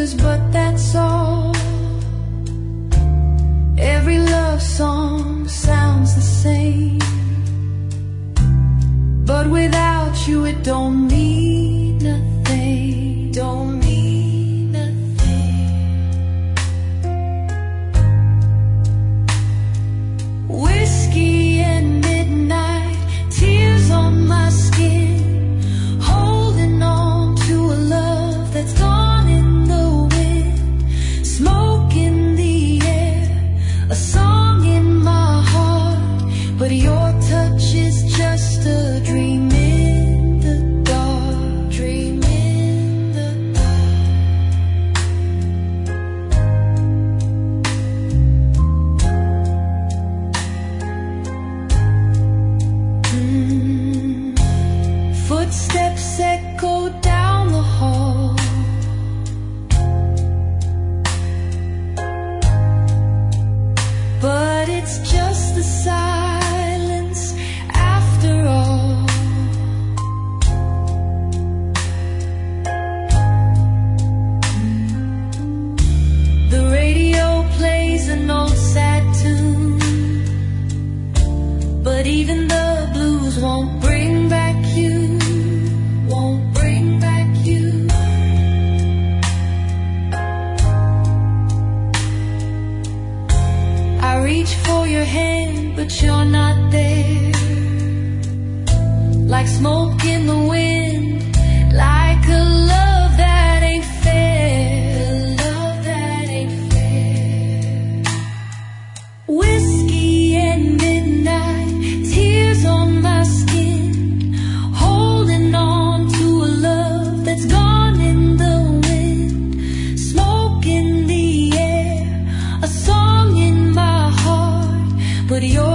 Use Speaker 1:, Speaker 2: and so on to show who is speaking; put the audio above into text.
Speaker 1: colors, but that's all. Every love song sounds the same, but without you it don't mean nothing. Don't mean nothing. Whiskey and midnight, tears on my skin, holding on to a love that's gone in the wind. Smoke in the air, a song in my heart, but your touch is just a dream in the dark. Dream in the dark. Footsteps echo down the hall, but it's just the silence after all. The radio plays an old sad tune, but even the blues won't bring back you. Won't bring back you. I reach for your hand, but you're not there. Like smoke in the wind, like a love that ain't fair. A love that ain't fair. Whiskey and midnight, tears on my skin, holding on to a love that's gone in the wind. Smoke in the air, a song in my heart, but you're